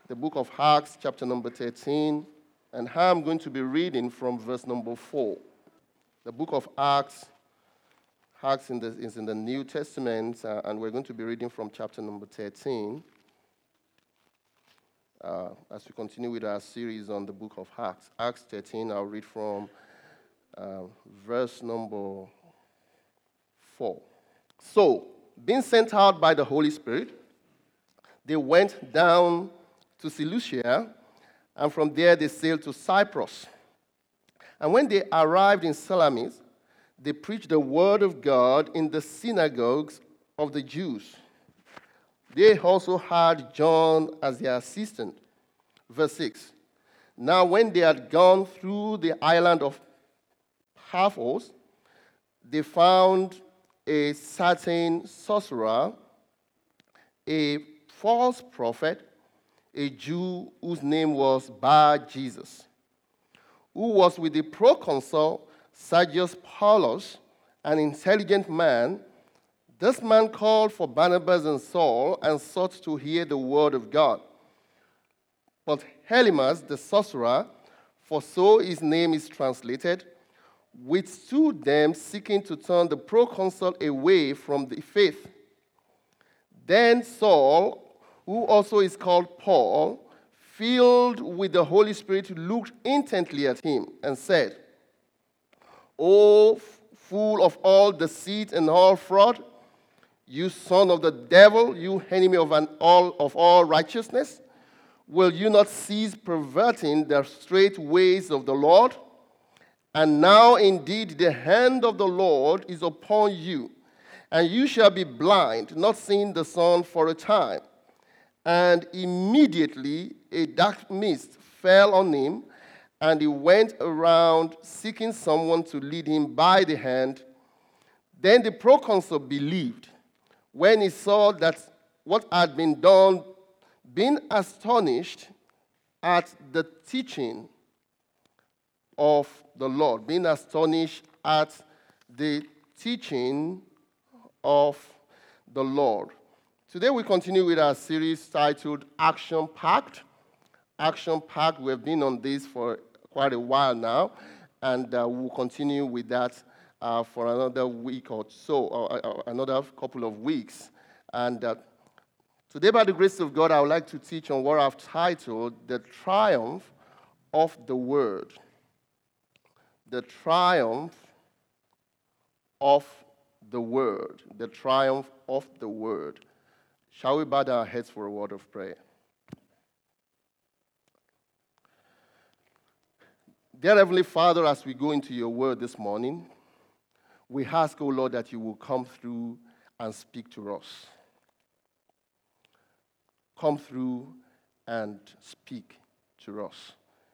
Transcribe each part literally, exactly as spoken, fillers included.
the book of Acts, chapter number thirteen, and I'm going to be reading from verse number four. The book of Acts, Acts in the, is in the New Testament, uh, and we're going to be reading from chapter number thirteen. Uh, as we continue with our series on the book of Acts. Acts thirteen, I'll read from uh, verse number four. So, being sent out by the Holy Spirit, they went down to Seleucia, and from there they sailed to Cyprus. And when they arrived in Salamis, they preached the word of God in the synagogues of the Jews. They also had John as their assistant. Verse six. Now when they had gone through the island of Paphos, they found a certain sorcerer, a false prophet, a Jew whose name was Bar-Jesus, who was with the proconsul Sergius Paulus, an intelligent man. This man called for Barnabas and Saul and sought to hear the word of God. But Elymas, the sorcerer, for so his name is translated, withstood them, seeking to turn the proconsul away from the faith. Then Saul, who also is called Paul, filled with the Holy Spirit, looked intently at him and said, O full of all deceit and all fraud, you son of the devil, you enemy of, an all, of all righteousness, will you not cease perverting the straight ways of the Lord? And now indeed the hand of the Lord is upon you, and you shall be blind, not seeing the sun for a time. And immediately a dark mist fell on him, and he went around seeking someone to lead him by the hand. Then the proconsul believed when he saw that what had been done, being astonished at the teaching of the Lord, being astonished at the teaching of the Lord. Today we continue with our series titled Action Packed. Action Packed, we've been on this for quite a while now, and uh, we'll continue with that uh, for another week or so, or, or another couple of weeks. And uh, today, by the grace of God, I would like to teach on what I've titled The Triumph of the Word. The Triumph of the Word. The Triumph of the Word. Shall we bow our heads for a word of prayer? Dear Heavenly Father, as we go into your word this morning, we ask, O Lord, that you will come through and speak to us. Come through and speak to us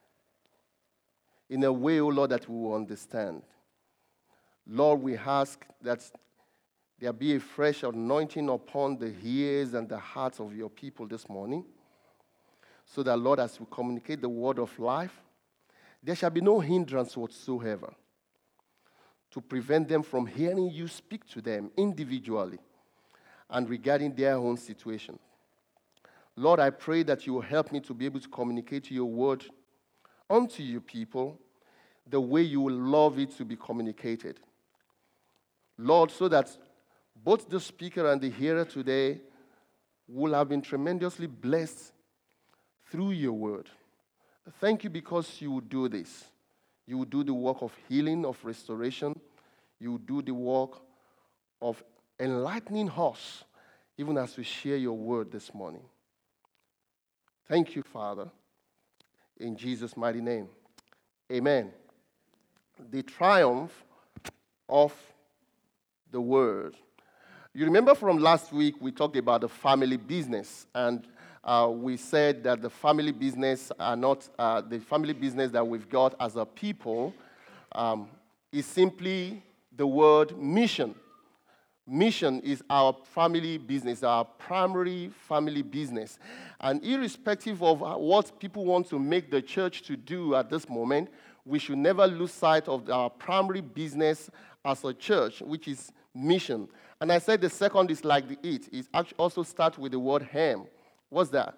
in a way, O Lord, that we will understand. Lord, we ask that there be a fresh anointing upon the ears and the hearts of your people this morning, so that, Lord, as we communicate the word of life, there shall be no hindrance whatsoever to prevent them from hearing you speak to them individually and regarding their own situation. Lord, I pray that you will help me to be able to communicate your word unto your people the way you will love it to be communicated. Lord, so that both the speaker and the hearer today will have been tremendously blessed through your word. Thank you because you will do this. You will do the work of healing, of restoration. You will do the work of enlightening us, even as we share your word this morning. Thank you, Father, in Jesus' mighty name. Amen. The triumph of the word. You remember from last week, we talked about the family business, and uh, we said that the family business are not, uh, the family business that we've got as a people um, is simply the word mission. Mission is our family business, our primary family business. And irrespective of what people want to make the church to do at this moment, we should never lose sight of our primary business as a church, which is mission. And I said the second is like the it. It also starts with the word ham. What's that?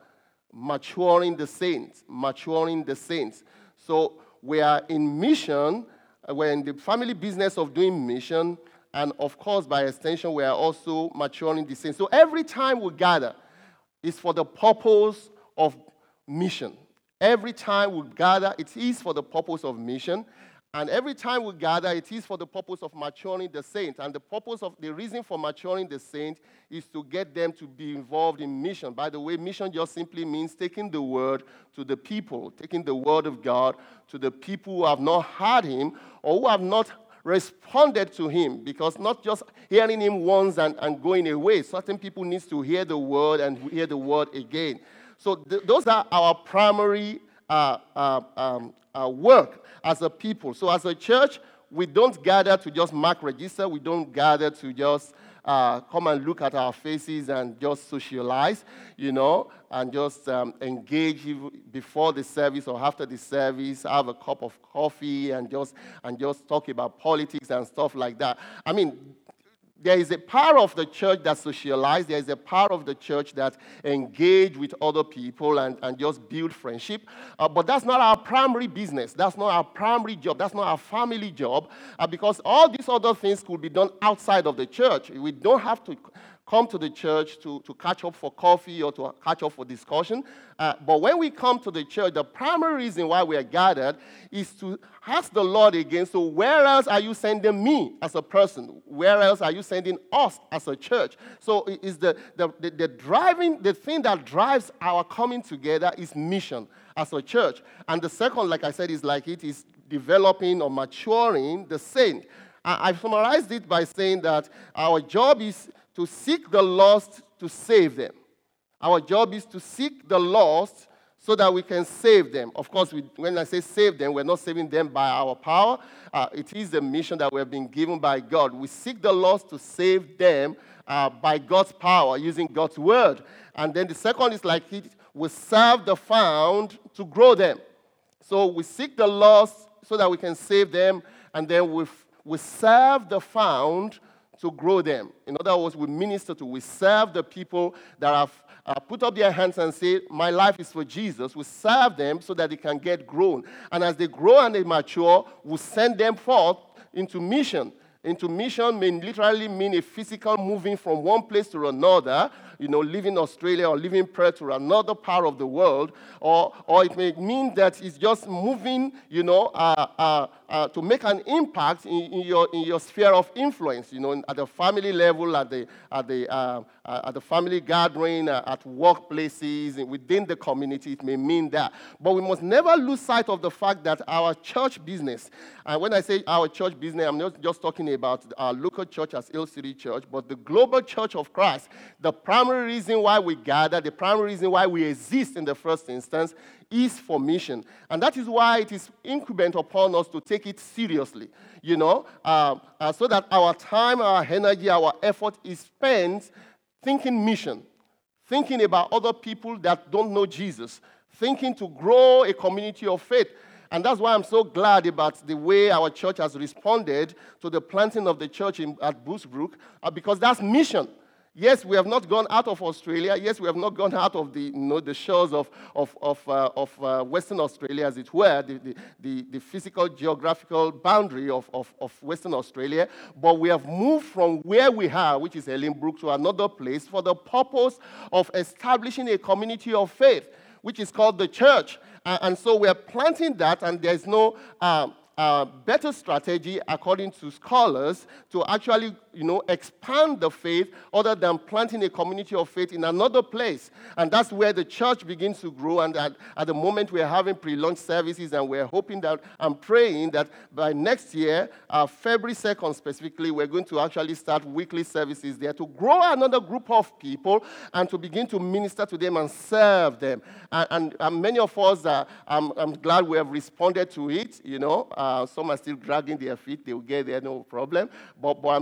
maturing the saints, maturing the saints. So we are in mission, we're in the family business of doing mission, and of course, by extension, we are also maturing the saints. So every time we gather, it's for the purpose of mission. Every time we gather, it is for the purpose of mission. And every time we gather, it is for the purpose of maturing the saint. And the purpose of the reason for maturing the saint is to get them to be involved in mission. By the way, mission just simply means taking the word to the people, taking the word of God to the people who have not heard him or who have not responded to him, because not just hearing him once and, and going away. Certain people need to hear the word and hear the word again. So th- those are our primary uh, uh, um, uh, work as a people. So as a church, we don't gather to just mark register. We don't gather to just uh, come and look at our faces and just socialize, you know, and just um, engage before the service or after the service, have a cup of coffee and just and just talk about politics and stuff like that. I mean, there is a part of the church that socialize. There is a part of the church that engage with other people and, and just build friendship. Uh, but that's not our primary business. That's not our primary job. That's not our family job. Uh, because all these other things could be done outside of the church. We don't have to come to the church to, to catch up for coffee or to catch up for discussion. Uh, but when we come to the church, the primary reason why we are gathered is to ask the Lord again, so where else are you sending me as a person? Where else are you sending us as a church? So it is the, the, the, the driving, the thing that drives our coming together is mission as a church. And the second, like I said, is like it is developing or maturing the saint. I, I've summarized it by saying that our job is to seek the lost to save them. Our job is to seek the lost so that we can save them. Of course, we, when I say save them, we're not saving them by our power. Uh, it is the mission that we have been given by God. We seek the lost to save them uh, by God's power, using God's word. And then the second is like it, we serve the found to grow them. So we seek the lost so that we can save them, and then we, we serve the found to grow them. In other words, we minister to, we serve the people that have uh, put up their hands and say, my life is for Jesus. We serve them so that they can get grown. And as they grow and they mature, we send them forth into mission. Into mission may literally mean a physical moving from one place to another, you know, leaving Australia or leaving Perth to another part of the world, or or it may mean that it's just moving, you know, uh, uh, uh, to make an impact in, in your in your sphere of influence, you know, at the family level, at the at the uh, uh, at the family gathering, uh, at workplaces, within the community. It may mean that, but we must never lose sight of the fact that our church business, and when I say our church business, I'm not just talking about our local church as Hill City Church, but the global church of Christ. The primary reason why we gather, the primary reason why we exist in the first instance is for mission. And that is why it is incumbent upon us to take it seriously, you know, uh, uh, so that our time, our energy, our effort is spent thinking mission, thinking about other people that don't know Jesus, thinking to grow a community of faith. And that's why I'm so glad about the way our church has responded to the planting of the church in, at Boosbrook, uh, because that's mission. Yes, we have not gone out of Australia. Yes, we have not gone out of the, you know, the shores of, of, of, uh, of uh, Western Australia, as it were, the, the, the, the physical geographical boundary of, of, of Western Australia. But we have moved from where we are, which is Ellenbrook, to another place for the purpose of establishing a community of faith, which is called the church. Uh, and so we are planting that, and there's no uh, uh, better strategy, according to scholars, to actually, you know, expand the faith other than planting a community of faith in another place. And that's where the church begins to grow. And at, at the moment, we're having pre-launch services, and we're hoping that, I'm praying that by next year, uh, February second specifically, we're going to actually start weekly services there to grow another group of people and to begin to minister to them and serve them. And, and, and many of us, uh, I'm, I'm glad we have responded to it, you know. Uh, some are still dragging their feet. They will get there, no problem. But, but I'm so glad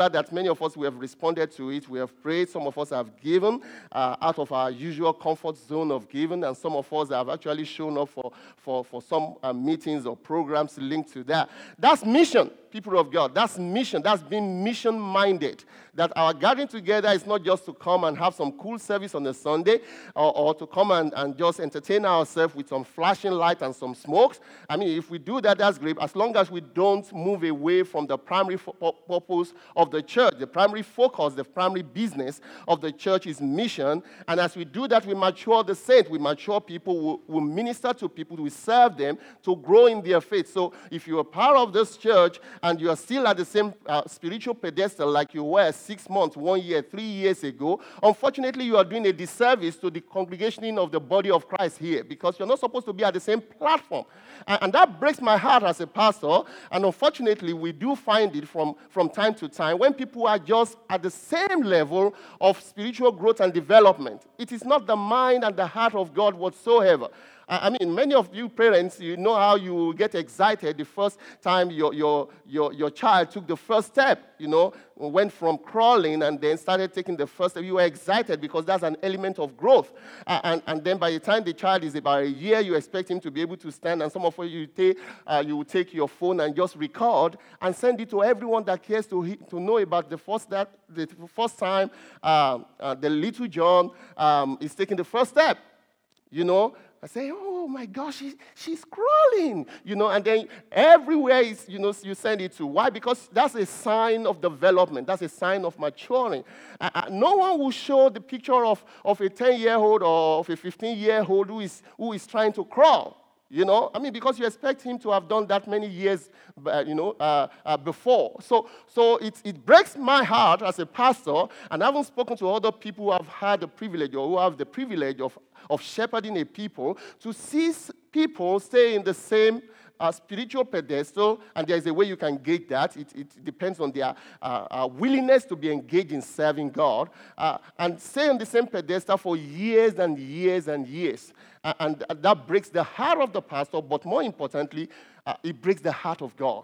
glad that many of us, we have responded to it. We have prayed. Some of us have given uh, out of our usual comfort zone of giving, and some of us have actually shown up for, for, for some uh, meetings or programs linked to that. That's mission, people of God. That's mission. That's being mission-minded. That our gathering together is not just to come and have some cool service on a Sunday, or, or to come and, and just entertain ourselves with some flashing light and some smokes. I mean, if we do that, that's great, as long as we don't move away from the primary fo- purpose of the church. The primary focus, the primary business of the church is mission. And as we do that, we mature the saints. We mature people, we, we minister to people, we serve them to grow in their faith. So if you are part of this church and you are still at the same uh, spiritual pedestal like you were six months, one year, three years ago, unfortunately, you are doing a disservice to the congregation of the body of Christ here, because you're not supposed to be at the same platform. And, and that breaks my heart as a pastor. And unfortunately, we do find it from, from time to time when people are just at the same level of spiritual growth and development. It is not the mind and the heart of God whatsoever. I mean, many of you parents, you know how you get excited the first time your, your, your, your child took the first step, you know, went from crawling and then started taking the first step. You were excited because that's an element of growth. Uh, and, and then by the time the child is about a year, you expect him to be able to stand. And some of you, take, uh, you will take your phone and just record and send it to everyone that cares to, to know about the first, that, the first time uh, uh, the little John um, is taking the first step, you know. I say, oh my gosh, she, she's crawling, you know, and then everywhere is, you know, you send it to. Why? Because that's a sign of development. That's a sign of maturing. Uh, uh, no one will show the picture of, of a ten-year-old or of a fifteen-year-old who is, who is trying to crawl. You know, I mean, because you expect him to have done that many years, uh, you know, uh, uh, before. So, so it, it breaks my heart as a pastor, and I haven't spoken to other people who have had the privilege or who have the privilege of, of shepherding a people, to see people stay in the same uh, spiritual pedestal, and there's a way you can gauge that. It, it depends on their uh, uh, willingness to be engaged in serving God, uh, and stay on the same pedestal for years and years and years. Uh, and that breaks the heart of the pastor, but more importantly, uh, it breaks the heart of God.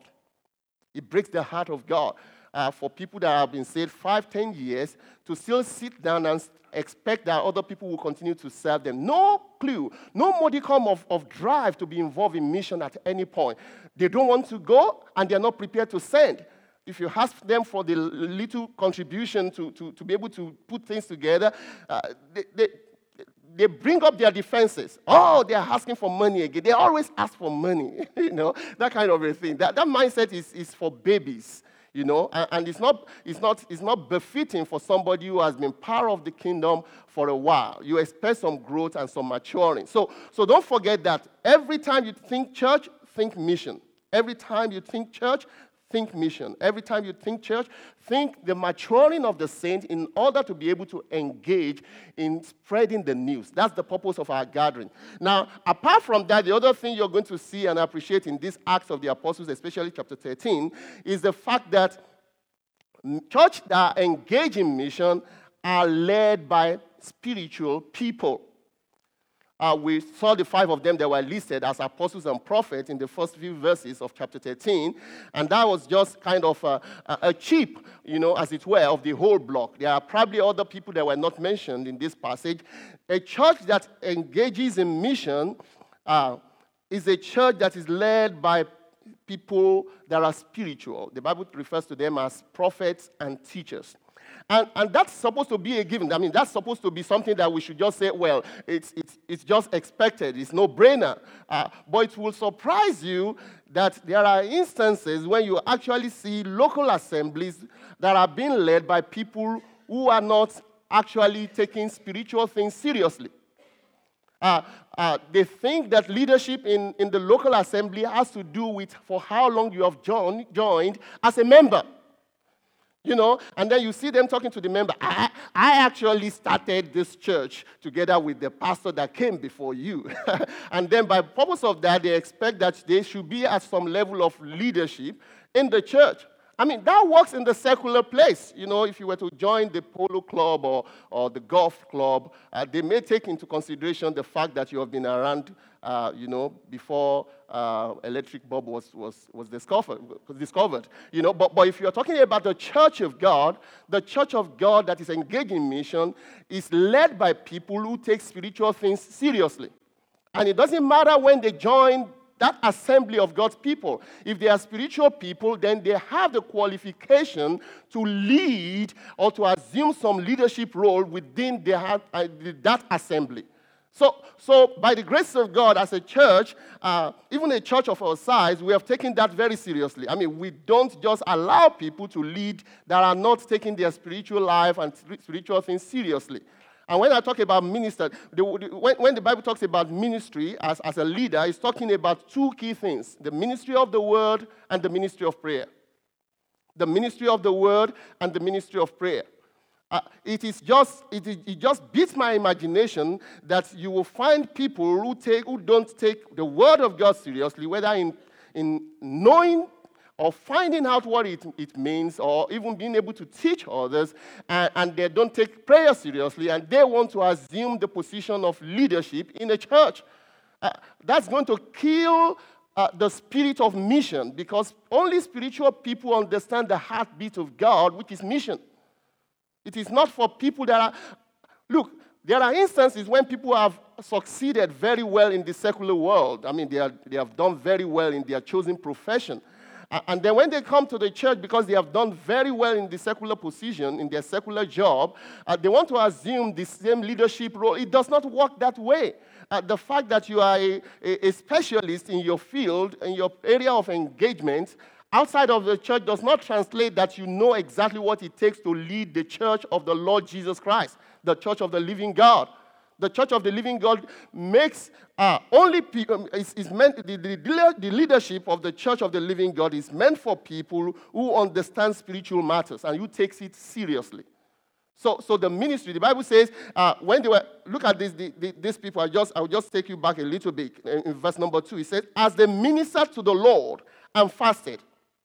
It breaks the heart of God. Uh, for people that have been saved five, ten years, to still sit down and expect that other people will continue to serve them. No clue, no modicum of, of drive to be involved in mission at any point. They don't want to go, and they're not prepared to send. If you ask them for the little contribution to, to, to be able to put things together, uh, they, they, they bring up their defenses. Oh, they're asking for money again. They always ask for money, you know, that kind of a thing. That, that mindset is, is for babies. You know, and, and it's not it's not it's not befitting for somebody who has been part of the kingdom for a while. You expect some growth and some maturing. So so don't forget that every time you think church, think mission. Every time you think church, think mission. Every time you think church, think the maturing of the saints in order to be able to engage in spreading the news. That's the purpose of our gathering. Now, apart from that, the other thing you're going to see and appreciate in this Acts of the Apostles, especially chapter thirteen, is the fact that church that engage in mission are led by spiritual people. Uh, we saw the five of them that were listed as apostles and prophets in the first few verses of chapter thirteen, and that was just kind of a, a chip, you know, as it were, of the whole block. There are probably other people that were not mentioned in this passage. A church that engages in mission uh, is a church that is led by people that are spiritual. The Bible refers to them as prophets and teachers. And, and that's supposed to be a given. I mean, that's supposed to be something that we should just say, well, it's, it's, it's just expected. It's no-brainer. Uh, but it will surprise you that there are instances when you actually see local assemblies that are being led by people who are not actually taking spiritual things seriously. Uh, uh, they think that leadership in, in the local assembly has to do with for how long you have joined, joined as a member. You know, and then you see them talking to the member. I, I actually started this church together with the pastor that came before you. And then by purpose of that, they expect that they should be at some level of leadership in the church. I mean, that works in the secular place. You know, if you were to join the polo club or, or the golf club, uh, they may take into consideration the fact that you have been around, uh, you know, before uh, electric bulb was, was, was discovered, discovered. You know, but, but if you're talking about the church of God, the church of God that is engaged in mission is led by people who take spiritual things seriously. And it doesn't matter when they join that assembly of God's people. If they are spiritual people, then they have the qualification to lead or to assume some leadership role within their, uh, that assembly. So, so by the grace of God, as a church, uh, even a church of our size, we have taken that very seriously. I mean, we don't just allow people to lead that are not taking their spiritual life and spiritual things seriously. And when I talk about minister, the, when, when the Bible talks about ministry as, as a leader, it's talking about two key things: the ministry of the word and the ministry of prayer. The ministry of the word and the ministry of prayer. Uh, it is just it, is, it just beats my imagination that you will find people who take who don't take the word of God seriously, whether in in knowing or finding out what it, it means, or even being able to teach others, and, and they don't take prayer seriously, and they want to assume the position of leadership in a church. Uh, that's going to kill uh, the spirit of mission, because only spiritual people understand the heartbeat of God, which is mission. It is not for people that are... Look, there are instances when people have succeeded very well in the secular world. I mean, they, are, they have done very well in their chosen profession. And then when they come to the church, because they have done very well in the secular position, in their secular job, uh, they want to assume the same leadership role. It does not work that way. Uh, the fact that you are a, a, a specialist in your field, in your area of engagement, outside of the church does not translate that you know exactly what it takes to lead the church of the Lord Jesus Christ, the church of the living God. The church of the living God makes uh, only people, is, is meant, the, the, the leadership of the church of the living God is meant for people who understand spiritual matters and who takes it seriously. So, so the ministry, the Bible says, uh, when they were, look at this, the, the, these people, I just, I'll just take you back a little bit. In verse number two, it says, as they ministered to the Lord and fasted.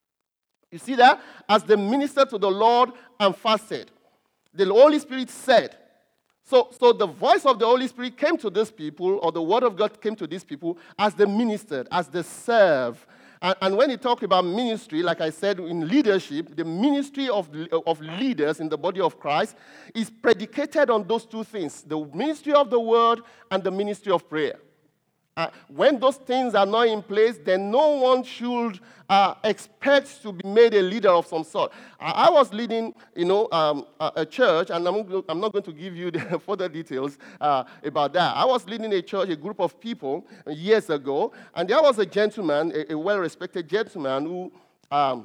You see that? As they ministered to the Lord and fasted. The Holy Spirit said, So, so the voice of the Holy Spirit came to these people, or the word of God came to these people as they ministered, as they serve. And, and when you talk about ministry, like I said, in leadership, the ministry of, of leaders in the body of Christ is predicated on those two things: the ministry of the word and the ministry of prayer. Uh, when those things are not in place, then no one should uh, expect to be made a leader of some sort. I, I was leading, you know, um, a, a church, and I'm, I'm not going to give you the further details uh, about that. I was leading a church, a group of people years ago, and there was a gentleman, a, a well-respected gentleman who um,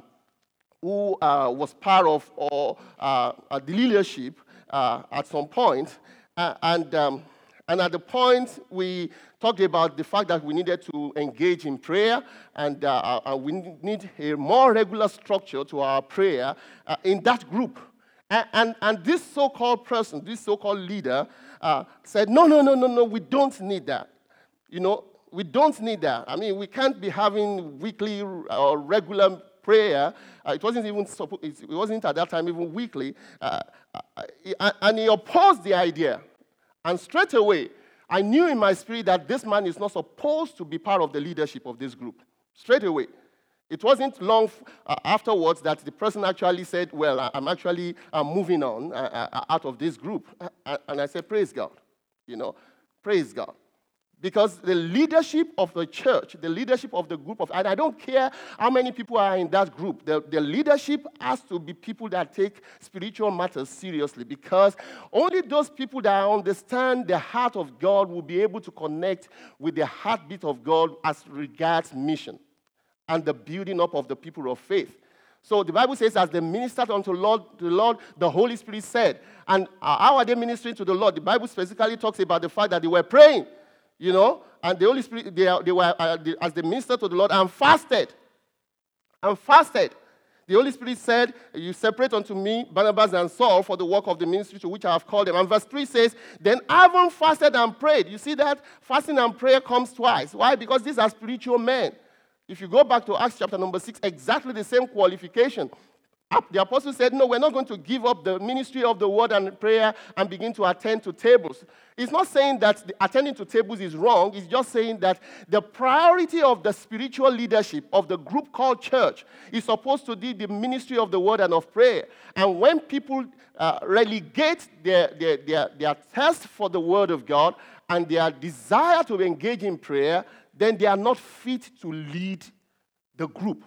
who uh, was part of or, uh, uh, the leadership uh, at some point, uh, and. Um, And at the point, we talked about the fact that we needed to engage in prayer, and uh, uh, we need a more regular structure to our prayer uh, in that group. And, and, and this so-called person, this so-called leader, uh, said, no, no, no, no, no, we don't need that. You know, we don't need that. I mean, we can't be having weekly or regular prayer. Uh, it wasn't even, it wasn't at that time even weekly. Uh, uh, and he opposed the idea. And straight away, I knew in my spirit that this man is not supposed to be part of the leadership of this group. Straight away. It wasn't long uh, afterwards that the person actually said, well, I'm actually uh, moving on uh, uh, out of this group. Uh, and I said, praise God. You know, praise God. Because the leadership of the church, the leadership of the group of, and I don't care how many people are in that group, the, the leadership has to be people that take spiritual matters seriously, because only those people that understand the heart of God will be able to connect with the heartbeat of God as regards mission and the building up of the people of faith. So the Bible says, as they ministered unto Lord, the Lord, the Holy Spirit said. And uh, how are they ministering to the Lord? The Bible specifically talks about the fact that they were praying. You know, and the Holy Spirit, they, they were, uh, they, as they ministered to the Lord, and fasted. And fasted. The Holy Spirit said, you separate unto me Barnabas and Saul for the work of the ministry to which I have called them. And verse three says, then having fasted and prayed. You see that? Fasting and prayer comes twice. Why? Because these are spiritual men. If you go back to Acts chapter number six, exactly the same qualification. The apostle said, no, we're not going to give up the ministry of the word and prayer and begin to attend to tables. It's not saying that the attending to tables is wrong. It's just saying that the priority of the spiritual leadership of the group called church is supposed to be the ministry of the word and of prayer. And when people uh, relegate their, their, their, their thirst for the word of God and their desire to engage in prayer, then they are not fit to lead the group.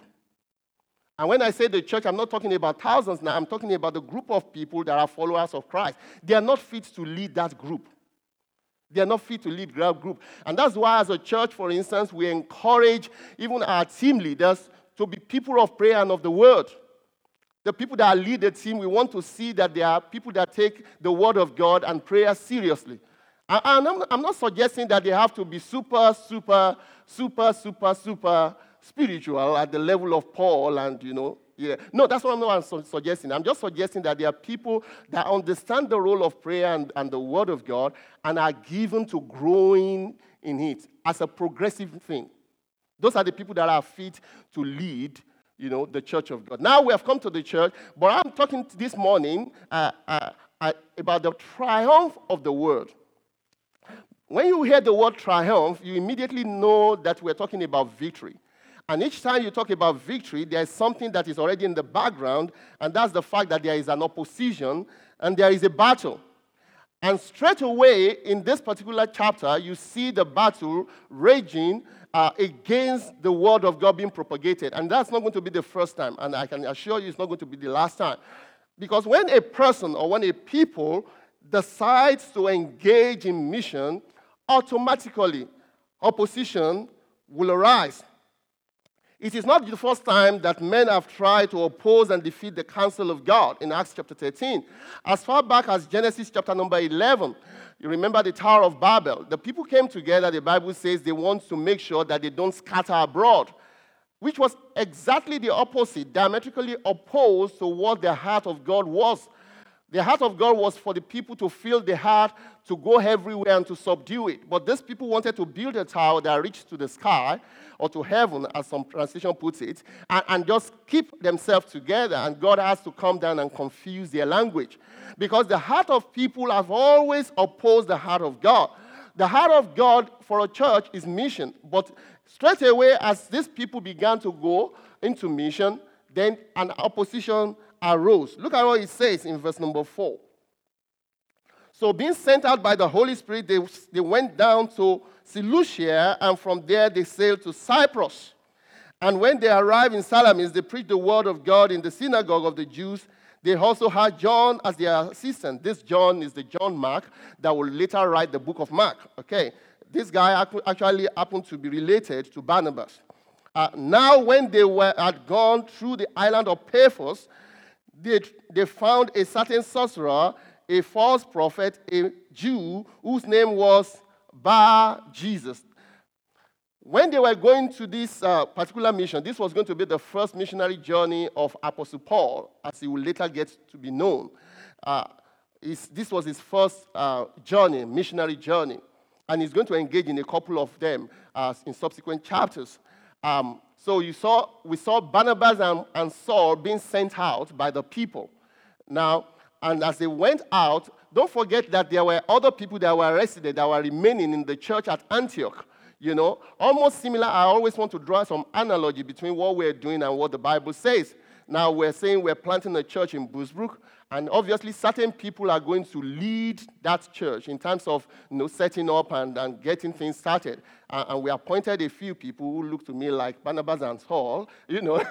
And when I say the church, I'm not talking about thousands now. I'm talking about the group of people that are followers of Christ. They are not fit to lead that group. They are not fit to lead that group. And that's why as a church, for instance, we encourage even our team leaders to be people of prayer and of the word. The people that lead the team, we want to see that they are people that take the word of God and prayer seriously. And I'm, I'm not suggesting that they have to be super, super, super, super, super spiritual at the level of Paul and, you know, yeah. No, that's what I'm not su- suggesting. I'm just suggesting that there are people that understand the role of prayer and, and the word of God and are given to growing in it as a progressive thing. Those are the people that are fit to lead, you know, the church of God. Now we have come to the church, but I'm talking this morning uh, uh, uh, about the triumph of the word. When you hear the word triumph, you immediately know that we're talking about victory. And each time you talk about victory, there is something that is already in the background, and that's the fact that there is an opposition and there is a battle. And straight away, in this particular chapter, you see the battle raging uh, against the word of God being propagated. And that's not going to be the first time, and I can assure you it's not going to be the last time. Because when a person or when a people decides to engage in mission, automatically opposition will arise. It is not the first time that men have tried to oppose and defeat the counsel of God in Acts chapter thirteen. As far back as Genesis chapter number eleven, you remember the Tower of Babel. The people came together, the Bible says they want to make sure that they don't scatter abroad, which was exactly the opposite, diametrically opposed to what the heart of God was. The heart of God was for the people to fill the heart, to go everywhere and to subdue it. But these people wanted to build a tower that reached to the sky, or to heaven, as some translation puts it, and, and just keep themselves together. And God has to come down and confuse their language. Because the heart of people have always opposed the heart of God. The heart of God for a church is mission. But straight away, as these people began to go into mission, then an opposition arose. Look at what it says in verse number four. So being sent out by the Holy Spirit, they, they went down to Seleucia, and from there they sailed to Cyprus. And when they arrived in Salamis, they preached the word of God in the synagogue of the Jews. They also had John as their assistant. This John is the John Mark that will later write the book of Mark. Okay, this guy actually happened to be related to Barnabas. Uh, now when they were, had gone through the island of Paphos, they, they found a certain sorcerer, a false prophet, a Jew, whose name was Bar-Jesus. When they were going to this uh, particular mission, this was going to be the first missionary journey of Apostle Paul, as he will later get to be known. Uh, this was his first uh, journey, missionary journey, and he's going to engage in a couple of them uh, in subsequent chapters. Um, so you saw, we saw Barnabas and, and Saul being sent out by the people. Now, and as they went out, don't forget that there were other people that were arrested, that were remaining in the church at Antioch. You know, almost similar. I always want to draw some analogy between what we're doing and what the Bible says. Now, we're saying we're planting a church in Boosbrook, and obviously certain people are going to lead that church in terms of, you know, setting up and, and getting things started. Uh, and we appointed a few people who look to me like Barnabas and Saul, you know,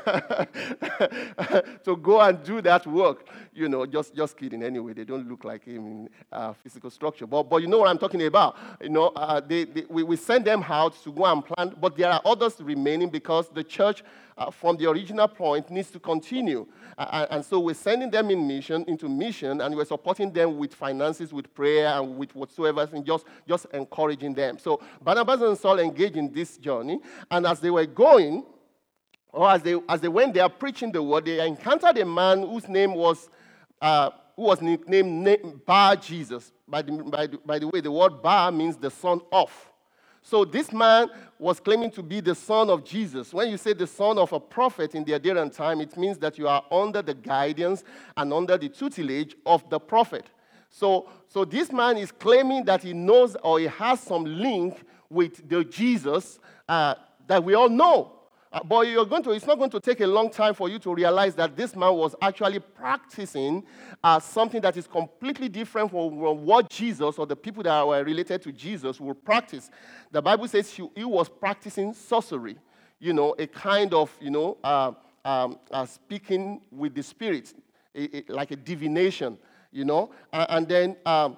to go and do that work. You know, just, just kidding anyway. They don't look like him in uh, physical structure. But, but you know what I'm talking about. You know, uh, they, they, we, we send them out to go and plant, but there are others remaining because the church, uh, from the original point, needs to continue. Uh, and so we're sending them in mission, into mission, and we're supporting them with finances, with prayer, and with whatsoever, and just, just encouraging them. So Barnabas and Saul engaged in this journey, and as they were going, or as they, as they went there preaching the word, they encountered a man whose name was, uh, who was nicknamed Bar-Jesus. By the, by, the, by the way, the word Bar means the son of. So this man was claiming to be the son of Jesus. When you say the son of a prophet in the Adarian time, it means that you are under the guidance and under the tutelage of the prophet. So, so this man is claiming that he knows or he has some link with the Jesus uh, that we all know. Uh, but you're going to, it's not going to take a long time for you to realize that this man was actually practicing uh, something that is completely different from, from what Jesus or the people that were related to Jesus would practice. The Bible says he, he was practicing sorcery, you know, a kind of, you know, uh, um, uh, speaking with the spirit, a, a, like a divination, you know. Uh, and then... Um,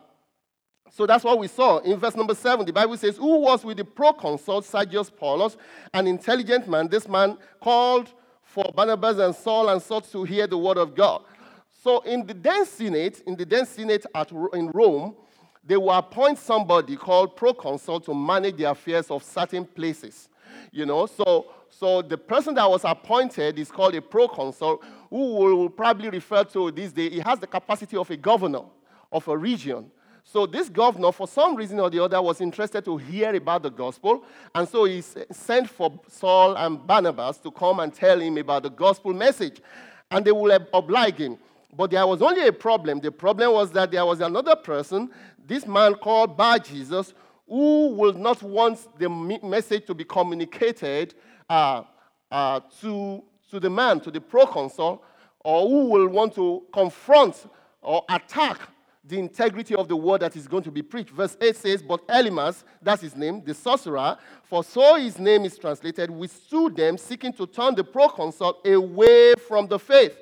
So that's what we saw. In verse number seven, the Bible says, who was with the proconsul Sergius Paulus, an intelligent man. This man called for Barnabas and Saul and sought to hear the word of God. So in the then Senate, in the then Senate at, in Rome, they will appoint somebody called proconsul to manage the affairs of certain places. You know, so, so the person that was appointed is called a proconsul, who will probably refer to this day, he has the capacity of a governor of a region. So this governor, for some reason or the other, was interested to hear about the gospel, and so he sent for Saul and Barnabas to come and tell him about the gospel message, and they will oblige him. But there was only a problem. The problem was that there was another person, this man called Bar-Jesus, who would not want the message to be communicated uh, uh, to, to the man, to the proconsul, or who will want to confront or attack the integrity of the word that is going to be preached. Verse eight says, but Elymas, that's his name, the sorcerer, for so his name is translated, withstood them, seeking to turn the proconsul away from the faith.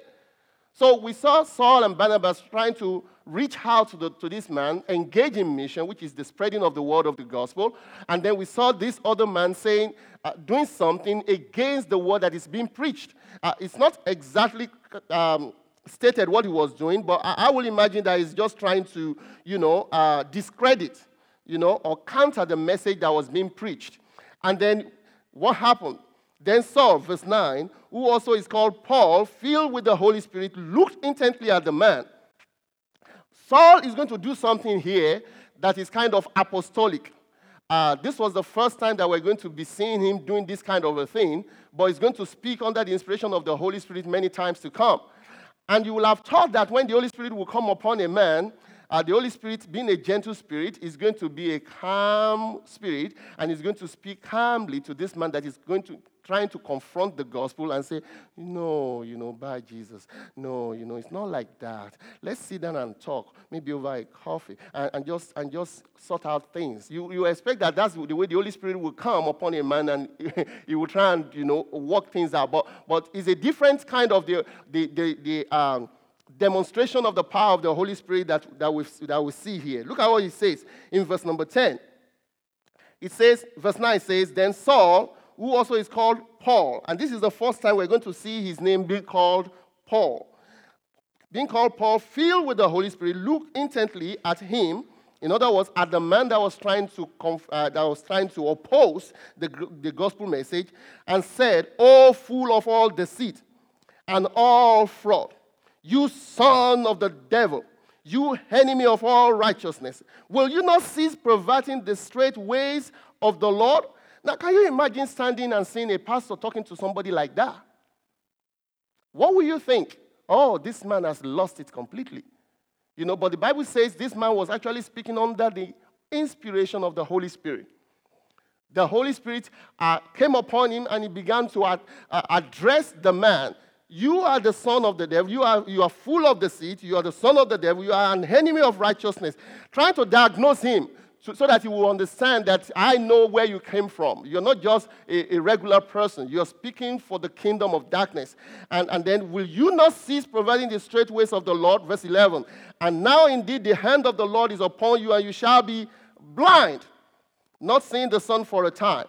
So we saw Saul and Barnabas trying to reach out to, the, to this man, engage in mission, which is the spreading of the word of the gospel. And then we saw this other man saying, uh, doing something against the word that is being preached. Uh, it's not exactly... Um, stated what he was doing, but I, I will imagine that he's just trying to, you know, uh, discredit, you know, or counter the message that was being preached. And then what happened? Then Saul, verse nine, who also is called Paul, filled with the Holy Spirit, looked intently at the man. Saul is going to do something here that is kind of apostolic. Uh, this was the first time that we're going to be seeing him doing this kind of a thing, but he's going to speak under the inspiration of the Holy Spirit many times to come. And you will have thought that when the Holy Spirit will come upon a man, uh, the Holy Spirit, being a gentle spirit, is going to be a calm spirit, and is going to speak calmly to this man that is going to trying to confront the gospel and say, no, you know, by Jesus, no, you know, it's not like that. Let's sit down and talk, maybe over a coffee, and, and just and just sort out things. You you expect that that's the way the Holy Spirit will come upon a man, and he will try and, you know, work things out. But but it's a different kind of the the the, the um, demonstration of the power of the Holy Spirit that that we that we see here. Look at what he says in verse number ten. It says, verse nine says, then Saul, who also is called Paul. And this is the first time we're going to see his name being called Paul. Being called Paul, filled with the Holy Spirit, looked intently at him. In other words, at the man that was trying to conf- uh, that was trying to oppose the, the gospel message, and said, "O full of all deceit and all fraud, you son of the devil, you enemy of all righteousness, will you not cease perverting the straight ways of the Lord?" Now, can you imagine standing and seeing a pastor talking to somebody like that? What will you think? Oh, this man has lost it completely. You know, but the Bible says this man was actually speaking under the inspiration of the Holy Spirit. The Holy Spirit uh, came upon him, and he began to ad- uh, address the man. You are the son of the devil. You are, you are full of deceit. You are the son of the devil. You are an enemy of righteousness. Trying to diagnose him so, so that he will understand that I know where you came from. You're not just a, a regular person. You're speaking for the kingdom of darkness. And, and then, will you not cease perverting the straight ways of the Lord? Verse eleven. And now indeed the hand of the Lord is upon you, and you shall be blind, not seeing the sun for a time.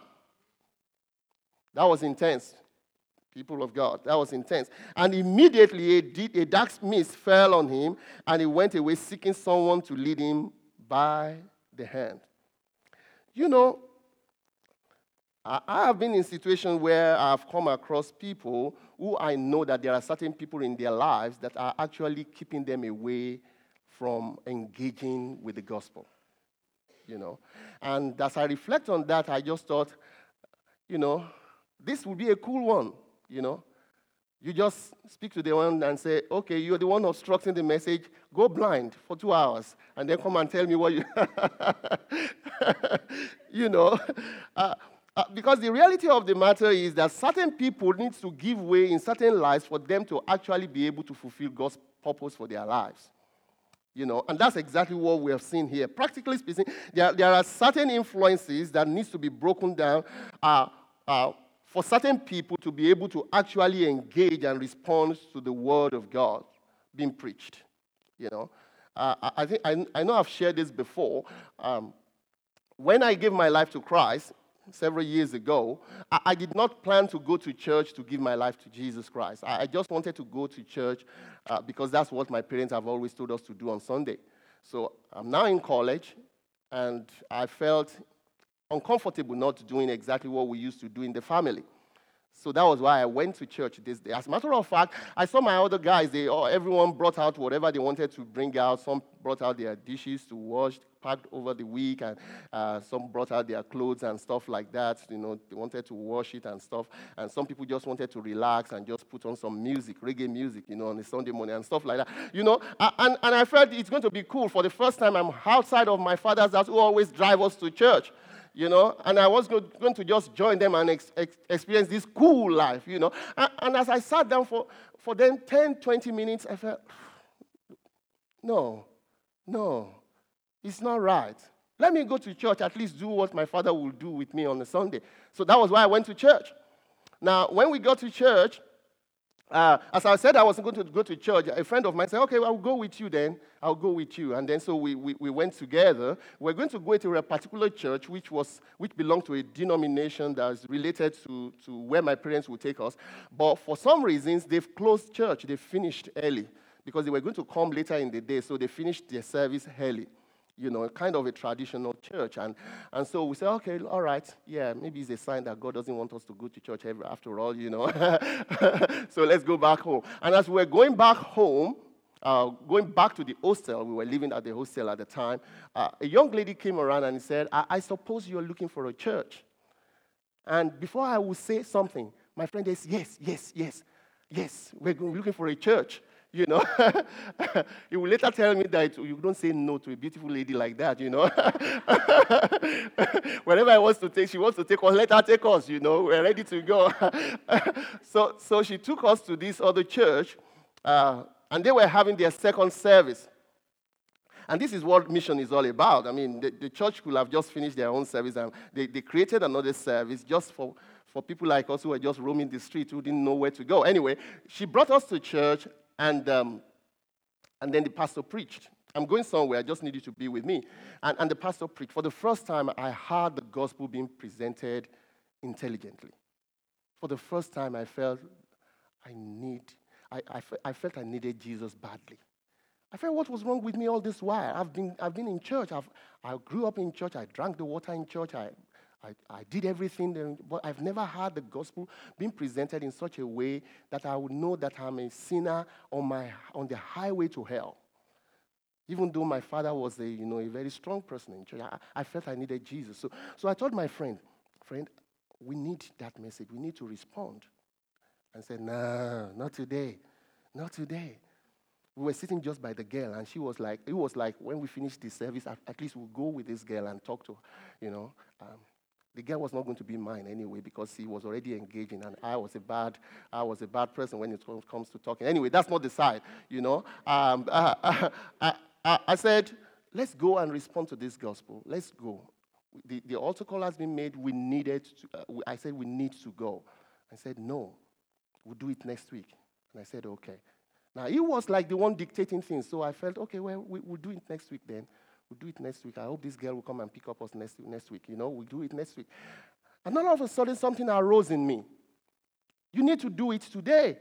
That was intense. People of God, that was intense. And immediately a, deep, a dark mist fell on him, and he went away seeking someone to lead him by the hand. You know, I, I have been in situations where I've come across people who I know that there are certain people in their lives that are actually keeping them away from engaging with the gospel. you know. And as I reflect on that, I just thought, you know, this would be a cool one, you know. You just speak to the one and say, okay, you're the one obstructing the message. Go blind for two hours and then come and tell me what you... you know. Uh, uh, because the reality of the matter is that certain people need to give way in certain lives for them to actually be able to fulfill God's purpose for their lives. You know, and that's exactly what we have seen here. Practically speaking, there, there are certain influences that needs to be broken down uh, uh, for certain people to be able to actually engage and respond to the word of God being preached. You know, uh, I, I think I, I know I've shared this before. Um, when I gave my life to Christ several years ago, I, I did not plan to go to church to give my life to Jesus Christ. I, I just wanted to go to church uh, because that's what my parents have always told us to do on Sunday. So I'm now in college, and I felt uncomfortable not doing exactly what we used to do in the family. So that was why I went to church this day. As a matter of fact, I saw my other guys, they all, everyone brought out whatever they wanted to bring out. Some brought out their dishes to wash, packed over the week, and uh, some brought out their clothes and stuff like that. You know, they wanted to wash it and stuff. And some people just wanted to relax and just put on some music, reggae music, you know, on a Sunday morning and stuff like that. You know, and, and I felt it's going to be cool. For the first time, I'm outside of my father's house, who always drive us to church. You know, and I was going to just join them and ex- ex- experience this cool life, you know. And, and as I sat down for, for then ten, twenty minutes, I felt, no, no, it's not right. Let me go to church, at least do what my father will do with me on a Sunday. So that was why I went to church. Now, when we got to church, Uh, as I said, I was going to go to church. A friend of mine said, okay, well, I'll go with you then. I'll go with you. And then so we, we, we went together. We're going to go to a particular church which was which belonged to a denomination that's related to, to where my parents would take us. But for some reasons, they've closed church. They finished early because they were going to come later in the day, so they finished their service early. You know, kind of a traditional church. And, and so we said, okay, all right, yeah, maybe it's a sign that God doesn't want us to go to church every, after all, you know. So let's go back home. And as we were going back home, uh, going back to the hostel, we were living at the hostel at the time, uh, a young lady came around and said, I, I suppose you're looking for a church. And before I would say something, my friend says, yes, yes, yes, yes, we're looking for a church. You know, he will later tell me that you don't say no to a beautiful lady like that, you know. Wherever I wants to take, she wants to take us, let her take us, you know. We're ready to go. so, so she took us to this other church, uh, and they were having their second service. And this is what mission is all about. I mean, the, the church could have just finished their own service, and they, they created another service just for, for people like us who were just roaming the street, who didn't know where to go. Anyway, she brought us to church, And um, and then the pastor preached. I'm going somewhere, I just need you to be with me. And, and the pastor preached. For the first time, I heard the gospel being presented intelligently. For the first time, I felt I need, I, I, I felt I needed Jesus badly. I felt what was wrong with me all this while. I've been, I've been in church. I've, I grew up in church. I drank the water in church. I, I, I did everything, there, but I've never heard the gospel being presented in such a way that I would know that I'm a sinner on my on the highway to hell. Even though my father was a you know a very strong person in church, I, I felt I needed Jesus. So, so I told my friend, friend, we need that message. We need to respond. And said, no, not today, not today. We were sitting just by the girl, and she was like, it was like when we finished the service, at, at least we'll go with this girl and talk to her, you know. Um, The girl was not going to be mine anyway because he was already engaging, and I was a bad, I was a bad person when it comes to talking. Anyway, that's not the side, you know. Um, uh, uh, uh, uh, I said, let's go and respond to this gospel. Let's go. The, the altar call has been made. We needed. To, uh, I said we need to go. I said no. We'll do it next week. And I said okay. Now he was like the one dictating things, so I felt okay. Well, we, we'll do it next week then. We'll do it next week. I hope this girl will come and pick up us next, next week. You know, we'll do it next week. And all of a sudden, something arose in me. You need to do it today.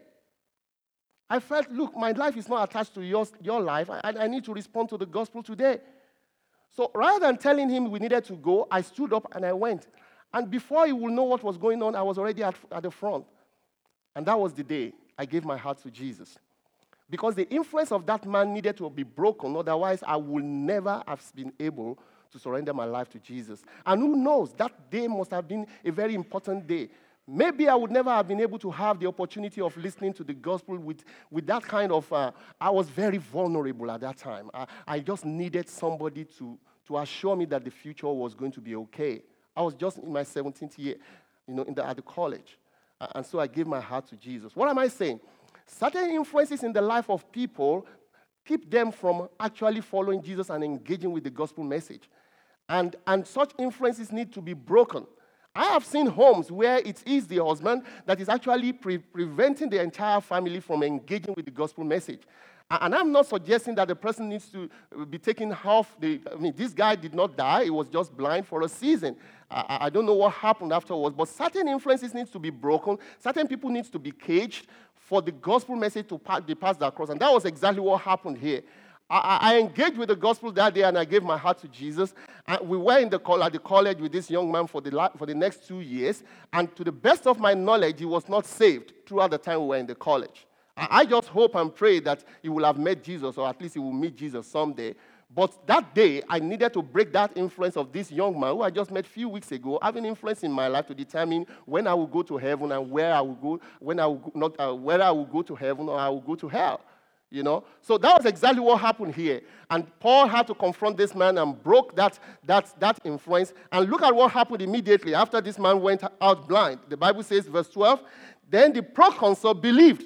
I felt, look, my life is not attached to yours, your life. I, I need to respond to the gospel today. So rather than telling him we needed to go, I stood up and I went. And before he would know what was going on, I was already at, at the front. And that was the day I gave my heart to Jesus. Because the influence of that man needed to be broken, otherwise I would never have been able to surrender my life to Jesus. And who knows, that day must have been a very important day. Maybe I would never have been able to have the opportunity of listening to the gospel with, with that kind of, uh, I was very vulnerable at that time. I, I just needed somebody to, to assure me that the future was going to be okay. I was just in my seventeenth year, you know, in the, at the college. Uh, and so I gave my heart to Jesus. What am I saying? Certain influences in the life of people keep them from actually following Jesus and engaging with the gospel message. And, and such influences need to be broken. I have seen homes where it is the husband that is actually pre- preventing the entire family from engaging with the gospel message. And I'm not suggesting that the person needs to be taken off the, I mean, this guy did not die. He was just blind for a season. I, I don't know what happened afterwards, but certain influences need to be broken. Certain people need to be caged for the gospel message to be passed across. And that was exactly what happened here. I, I engaged with the gospel that day, and I gave my heart to Jesus. And we were in the at the college with this young man for the for the next two years. And to the best of my knowledge, he was not saved throughout the time we were in the college. I, I just hope and pray that he will have met Jesus, or at least he will meet Jesus someday. But that day, I needed to break that influence of this young man who I just met a few weeks ago, having influence in my life to determine when I will go to heaven and where I will go, when I will go, not uh, whether I will go to heaven or I will go to hell. You know, so that was exactly what happened here. And Paul had to confront this man and broke that, that, that influence. And look at what happened immediately after this man went out blind. The Bible says, verse twelve, then the proconsul believed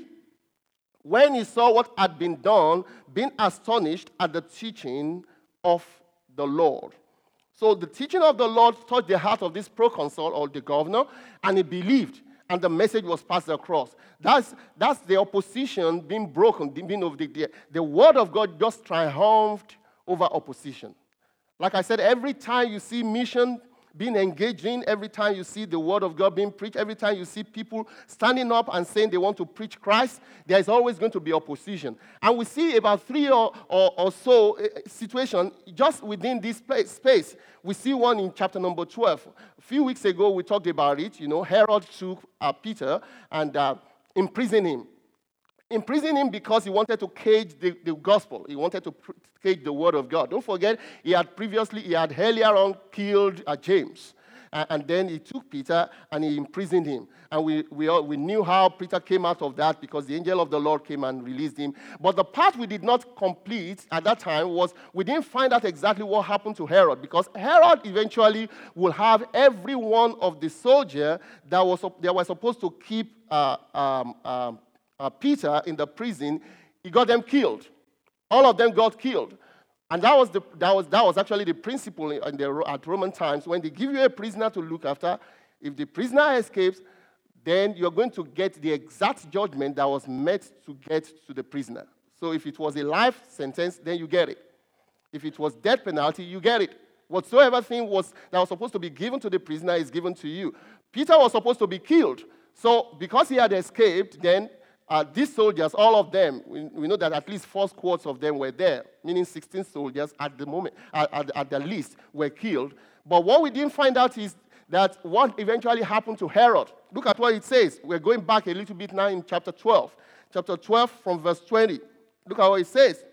when he saw what had been done, being astonished at the teaching of the Lord. So the teaching of the Lord touched the heart of this proconsul or the governor, and he believed. And the message was passed across. That's, that's the opposition being broken. Being of the, the, the word of God just triumphed over opposition. Like I said, every time you see mission being engaged in, every time you see the word of God being preached, every time you see people standing up and saying they want to preach Christ, there is always going to be opposition. And we see about three or, or, or so situations just within this space. We see one in chapter number twelve. A few weeks ago, we talked about it. You know, Herod took uh, Peter and uh, imprisoned him. Imprisoned him because he wanted to cage the, the gospel. He wanted to pr- cage the word of God. Don't forget, he had previously, he had earlier on killed uh, James. Uh, and then he took Peter and he imprisoned him. And we, we, all, we knew how Peter came out of that because the angel of the Lord came and released him. But the part we did not complete at that time was we didn't find out exactly what happened to Herod, because Herod eventually will have every one of the soldiers that, was, that were supposed to keep uh, um, um, uh, Peter in the prison. He got them killed. All of them got killed. And that was, the, that, was, that was actually the principle in the, at Roman times. When they give you a prisoner to look after, if the prisoner escapes, then you're going to get the exact judgment that was meant to get to the prisoner. So if it was a life sentence, then you get it. If it was death penalty, you get it. Whatsoever thing was that was supposed to be given to the prisoner is given to you. Peter was supposed to be killed. So because he had escaped, then Uh, these soldiers, all of them, we, we know that at least four squads of them were there, meaning sixteen soldiers at the moment, at, at, at the least, were killed. But what we didn't find out is that what eventually happened to Herod. Look at what it says. We're going back a little bit now in chapter twelve. Chapter twelve from verse twenty. Look at what it says.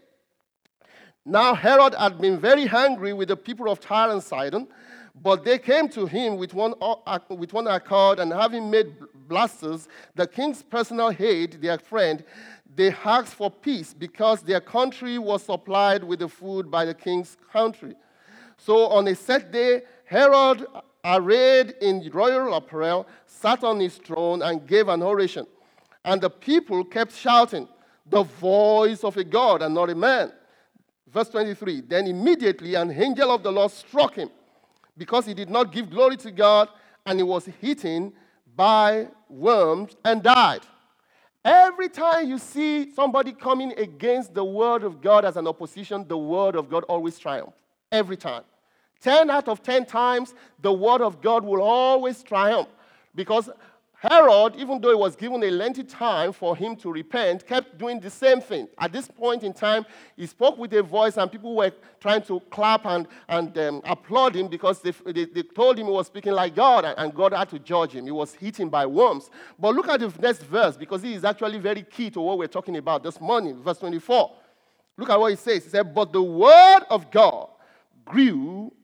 Now Herod had been very angry with the people of Tyre and Sidon, but they came to him with one, with one accord, and having made Blastus the king's personal aide, their friend, they asked for peace because their country was supplied with the food by the king's country. So on a set day, Herod, arrayed in royal apparel, sat on his throne and gave an oration. And the people kept shouting, "The voice of a God and not a man." Verse twenty-three, then immediately an angel of the Lord struck him, because he did not give glory to God, and he was eaten by worms and died. Every time you see somebody coming against the word of God as an opposition, the word of God always triumphs. Every time. Ten out of ten times, the word of God will always triumph. Because Herod, even though he was given a lengthy time for him to repent, kept doing the same thing. At this point in time, he spoke with a voice, and people were trying to clap and, and um, applaud him because they, they, they told him he was speaking like God, and God had to judge him. He was eaten by worms. But look at the next verse, because he is actually very key to what we're talking about this morning. Verse twenty-four. Look at what he says. He said, "But the word of God grew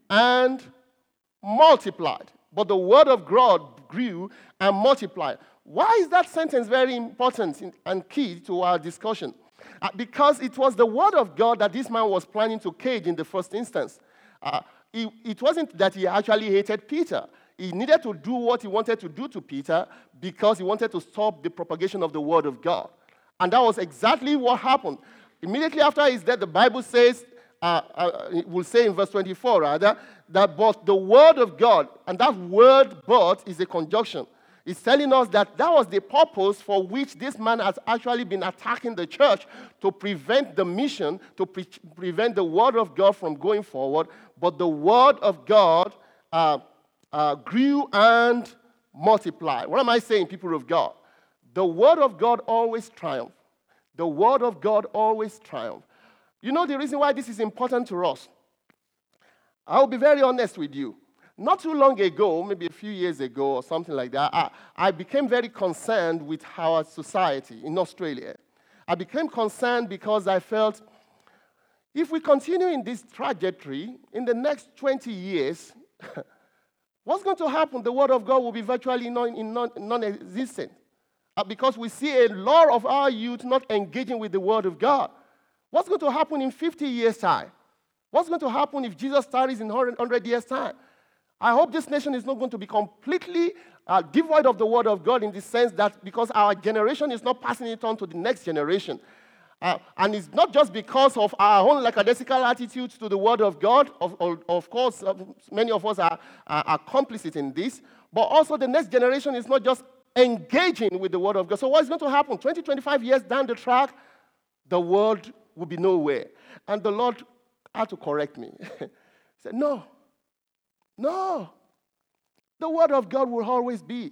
and multiplied. But the word of God grew and multiplied. Why is that sentence very important and key to our discussion? Uh, because it was the word of God that this man was planning to cage in the first instance. Uh, it, it wasn't that he actually hated Peter. He needed to do what he wanted to do to Peter because he wanted to stop the propagation of the word of God. And that was exactly what happened. Immediately after his death, the Bible says, uh, uh, it will say in verse twenty-four, rather, that but the word of God, and that word but is a conjunction. It's telling us that that was the purpose for which this man has actually been attacking the church, to prevent the mission, to pre- prevent the word of God from going forward. But the word of God uh, uh, grew and multiplied. What am I saying, people of God? The word of God always triumphs. The word of God always triumphs. You know the reason why this is important to us? I'll be very honest with you. Not too long ago, maybe a few years ago or something like that, I, I became very concerned with our society in Australia. I became concerned because I felt if we continue in this trajectory, in the next twenty years, what's going to happen? The word of God will be virtually non, non, non-existent. Uh, because we see a lot of our youth not engaging with the word of God. What's going to happen in fifty years' time? What's going to happen if Jesus tarries in one hundred years' time? I hope this nation is not going to be completely uh, devoid of the word of God, in the sense that because our generation is not passing it on to the next generation. Uh, and it's not just because of our own lackadaisical attitudes to the word of God. Of, of, of course, uh, many of us are, are, are complicit in this. But also the next generation is not just engaging with the word of God. So what's going to happen? twenty, twenty-five years down the track, the word will be nowhere. And the Lord had to correct me. He said, no. No. The word of God will always be.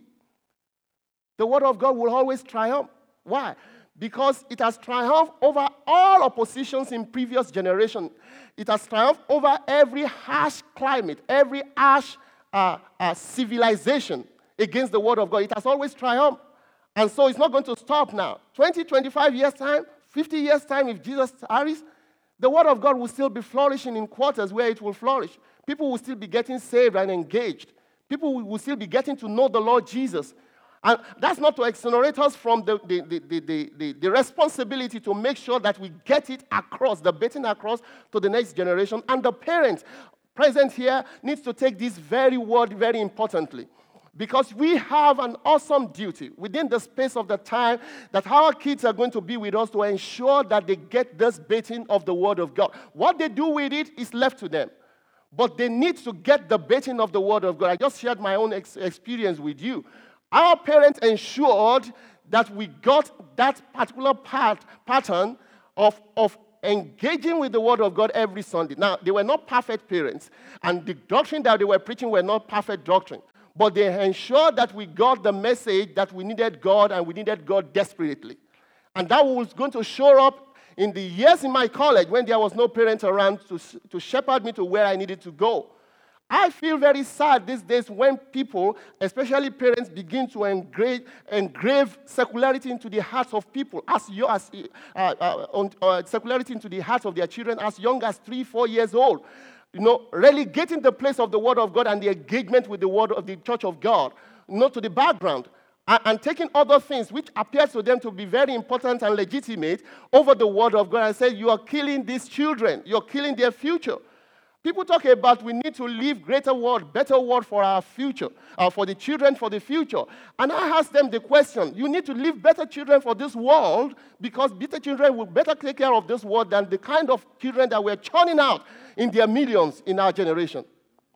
The word of God will always triumph. Why? Because it has triumphed over all oppositions in previous generations. It has triumphed over every harsh climate, every harsh uh, uh, civilization against the word of God. It has always triumphed. And so it's not going to stop now. twenty, twenty-five years' time, fifty years' time, if Jesus tarries, the word of God will still be flourishing in quarters where it will flourish. People will still be getting saved and engaged. People will still be getting to know the Lord Jesus. And that's not to exonerate us from the, the, the, the, the, the responsibility to make sure that we get it across, the baiting across to the next generation. And the parents present here needs to take this very word very importantly. Because we have an awesome duty within the space of the time that our kids are going to be with us to ensure that they get this baiting of the word of God. What they do with it is left to them. But they need to get the baiting of the word of God. I just shared my own ex- experience with you. Our parents ensured that we got that particular part, pattern of, of engaging with the word of God every Sunday. Now, they were not perfect parents, and the doctrine that they were preaching were not perfect doctrine. But they ensured that we got the message that we needed God, and we needed God desperately. And that was going to show up in the years in my college when there was no parent around to, to shepherd me to where I needed to go. I feel very sad these days when people, especially parents, begin to engrave, engrave secularity into the hearts of people, as, you, as uh, uh, uh, secularity into the hearts of their children as young as three, four years old. You know, relegating the place of the Word of God and the engagement with the Word of the Church of God, you know, to the background. And, and taking other things which appear to them to be very important and legitimate over the Word of God and say, you are killing these children. You're killing their future. People talk about we need to leave greater word, better word for our future, uh, for the children for the future. And I ask them the question, you need to leave better children for this world because better children will better take care of this world than the kind of children that we're churning out in their millions in our generation.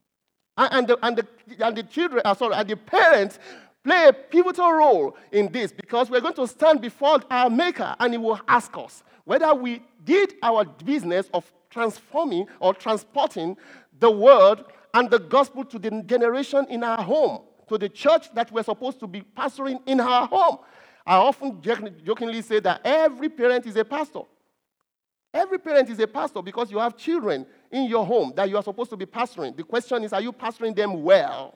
And, and, the, and, the, and the children, uh, sorry, and the parents play a pivotal role in this because we're going to stand before our Maker and He will ask us whether we did our business of transforming or transporting the word and the gospel to the generation in our home, to the church that we're supposed to be pastoring in our home. I often jokingly say that every parent is a pastor. Every parent is a pastor because you have children in your home that you are supposed to be pastoring. The question is, are you pastoring them well?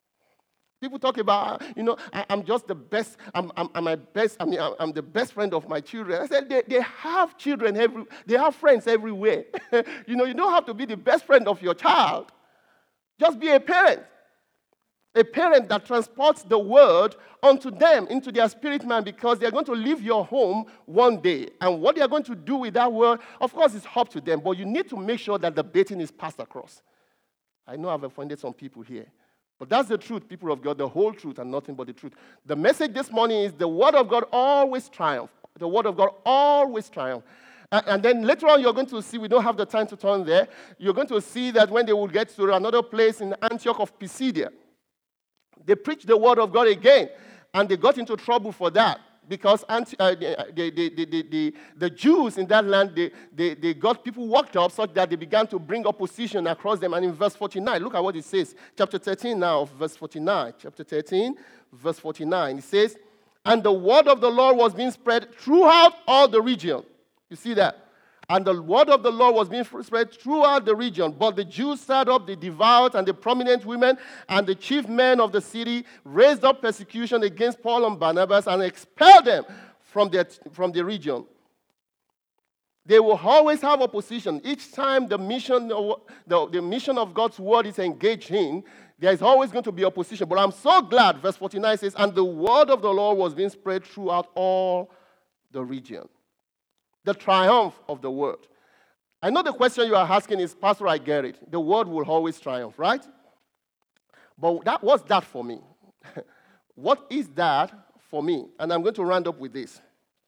People talk about, you know, I, I'm just the best, I'm, I'm, I'm my best, I mean, I'm, I'm the best friend of my children. I said, they, they have children, every, they have friends everywhere. You know, you don't have to be the best friend of your child. Just be a parent. A parent that transports the word onto them, into their spirit man, because they're going to leave your home one day. And what they're going to do with that word, of course, it's up to them. But you need to make sure that the baiting is passed across. I know I've offended some people here. But that's the truth, people of God, the whole truth and nothing but the truth. The message this morning is the word of God always triumphs. The word of God always triumphs. And then later on, you're going to see, we don't have the time to turn there, you're going to see that when they will get to another place in Antioch of Pisidia, they preached the word of God again, and they got into trouble for that because anti, uh, the, the, the, the, the, the Jews in that land, they, they, they got people worked up such that they began to bring opposition across them. And in verse forty-nine, look at what it says. Chapter thirteen now, verse forty-nine. Chapter thirteen, verse forty-nine. It says, and the word of the Lord was being spread throughout all the region. You see that? And the word of the Lord was being spread throughout the region. But the Jews stirred up the devout and the prominent women, and the chief men of the city raised up persecution against Paul and Barnabas and expelled them from their, from the region. They will always have opposition. Each time the mission, the, the mission of God's word is engaged in, there is always going to be opposition. But I'm so glad, verse forty-nine says, and the word of the Lord was being spread throughout all the region. The triumph of the word. I know the question you are asking is, Pastor, I get it. The word will always triumph, right? But that, what's that for me? What is that for me? And I'm going to round up with this.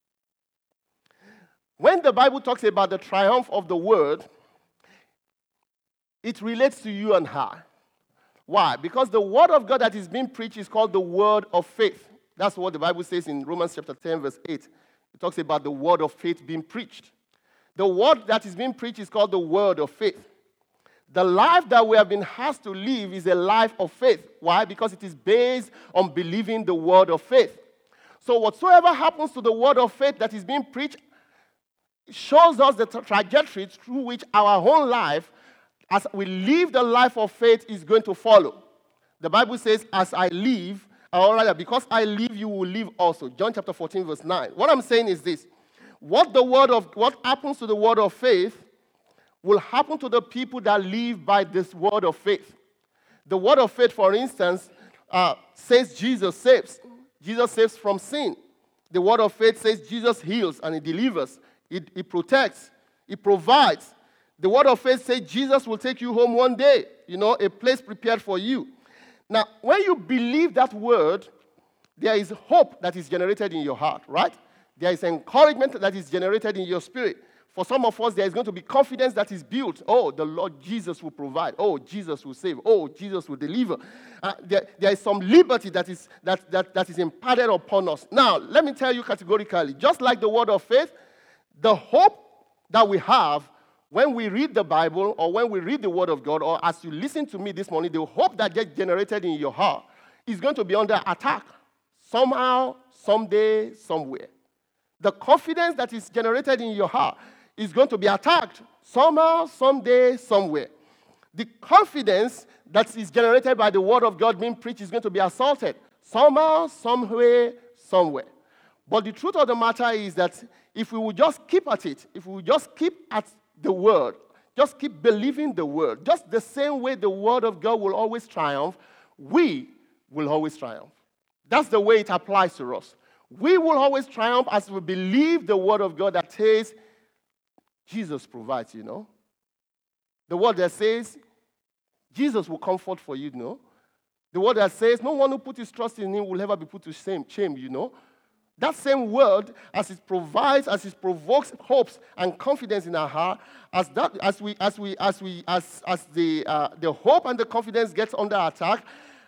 When the Bible talks about the triumph of the word, it relates to you and I. Why? Because the word of God that is being preached is called the word of faith. That's what the Bible says in Romans chapter ten, verse eight. It talks about the word of faith being preached. The word that is being preached is called the word of faith. The life that we have been asked to live is a life of faith. Why? Because it is based on believing the word of faith. So whatsoever happens to the word of faith that is being preached shows us the tra- trajectory through which our whole life, as we live the life of faith, is going to follow. The Bible says, as I live, or rather, because I live, you will live also. John chapter fourteen, verse nine. What I'm saying is this. What the word of what happens to the word of faith will happen to the people that live by this word of faith. The word of faith, for instance, uh, says Jesus saves. Jesus saves from sin. The word of faith says Jesus heals and he delivers. It, it protects. It provides. The word of faith says Jesus will take you home one day. You know, a place prepared for you. Now, when you believe that word, there is hope that is generated in your heart, right? There is encouragement that is generated in your spirit. For some of us, there is going to be confidence that is built. Oh, the Lord Jesus will provide. Oh, Jesus will save. Oh, Jesus will deliver. Uh, there, there is some liberty that is, that, that, that is imparted upon us. Now, let me tell you categorically, just like the word of faith, the hope that we have when we read the Bible or when we read the Word of God, or as you listen to me this morning, the hope that gets generated in your heart is going to be under attack somehow, someday, somewhere. The confidence that is generated in your heart is going to be attacked somehow, someday, somewhere. The confidence that is generated by the Word of God being preached is going to be assaulted somehow, somewhere, somewhere. But the truth of the matter is that if we will just keep at it, if we will just keep at the word, just keep believing the word, just the same way the word of God will always triumph, we will always triumph. That's the way it applies to us. We will always triumph as we believe the word of God that says, Jesus provides, you know. The word that says, Jesus will comfort for you, you know. The word that says, no one who puts his trust in him will ever be put to shame, shame, you know. That same word, as it provides, as it provokes hopes and confidence in our heart, as that, as we, as we, as we, as as the uh, the hope and the confidence gets under attack,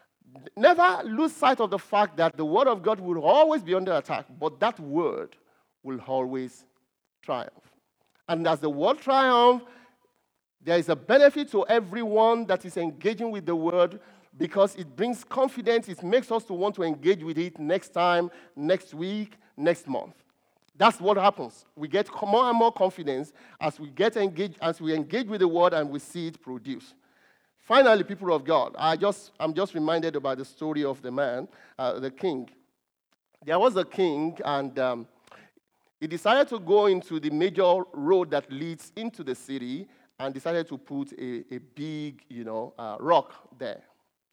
never lose sight of the fact that the word of God will always be under attack, but that word will always triumph. And as the word triumphs, there is a benefit to everyone that is engaging with the word, because it brings confidence. It makes us to want to engage with it next time, next week, next month. That's what happens. We get more and more confidence as we get engaged, as we engage with the word and we see it produce. Finally, people of God, I just, I'm just reminded about the story of the man, uh, the king. There was a king, and um, he decided to go into the major road that leads into the city, and decided to put a, a big, you know, uh, rock there.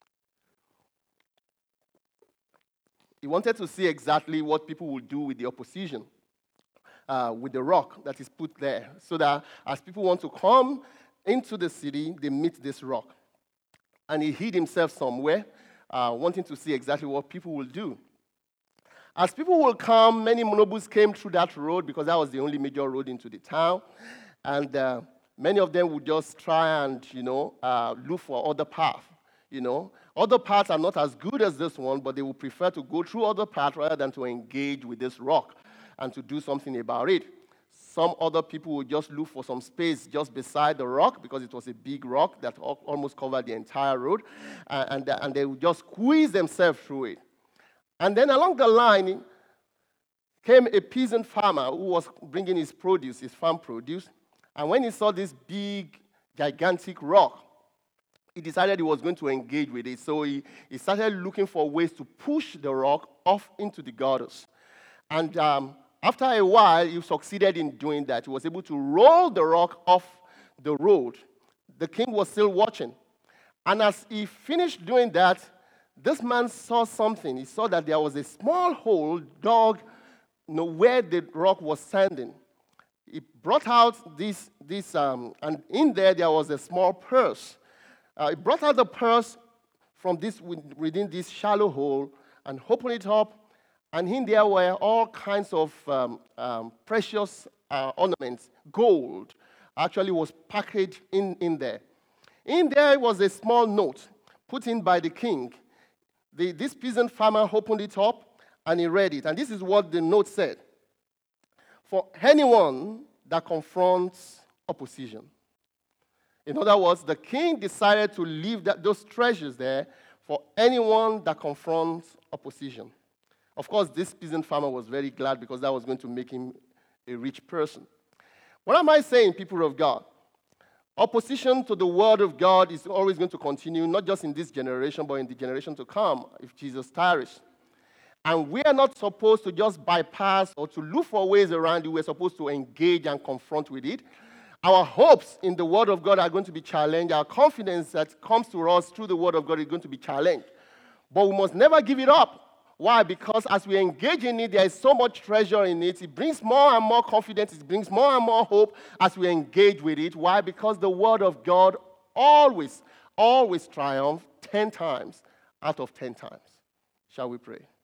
He wanted to see exactly what people would do with the opposition, uh, with the rock that is put there, so that as people want to come into the city, they meet this rock. And he hid himself somewhere, uh, wanting to see exactly what people will do. As people will come, many nobles came through that road because that was the only major road into the town. And uh, many of them would just try and, you know, uh, look for other paths, you know. Other paths are not as good as this one, but they would prefer to go through other paths rather than to engage with this rock and to do something about it. Some other people would just look for some space just beside the rock because it was a big rock that almost covered the entire road, uh, and, and they would just squeeze themselves through it. And then along the line came a peasant farmer who was bringing his produce, his farm produce, and when he saw this big, gigantic rock, he decided he was going to engage with it. So he, he started looking for ways to push the rock off into the gutters. And um, after a while, he succeeded in doing that. He was able to roll the rock off the road. The king was still watching. And as he finished doing that, this man saw something. He saw that there was a small hole dug, you know, where the rock was standing. He brought out this, this um, and in there, there was a small purse. Uh, he brought out the purse from this within this shallow hole and opened it up. And in there were all kinds of um, um, precious uh, ornaments. Gold actually was packaged in, in there. In there was a small note put in by the king. The, this peasant farmer opened it up and he read it. And this is what the note said. For anyone that confronts opposition. In other words, the king decided to leave that, those treasures there for anyone that confronts opposition. Of course, this peasant farmer was very glad because that was going to make him a rich person. What am I saying, people of God? Opposition to the word of God is always going to continue, not just in this generation, but in the generation to come, if Jesus tarries. And we are not supposed to just bypass or to look for ways around it. We're supposed to engage and confront with it. Our hopes in the word of God are going to be challenged. Our confidence that comes to us through the word of God is going to be challenged. But we must never give it up. Why? Because as we engage in it, there is so much treasure in it. It brings more and more confidence. It brings more and more hope as we engage with it. Why? Because the word of God always, always triumphs ten times out of ten times. Shall we pray?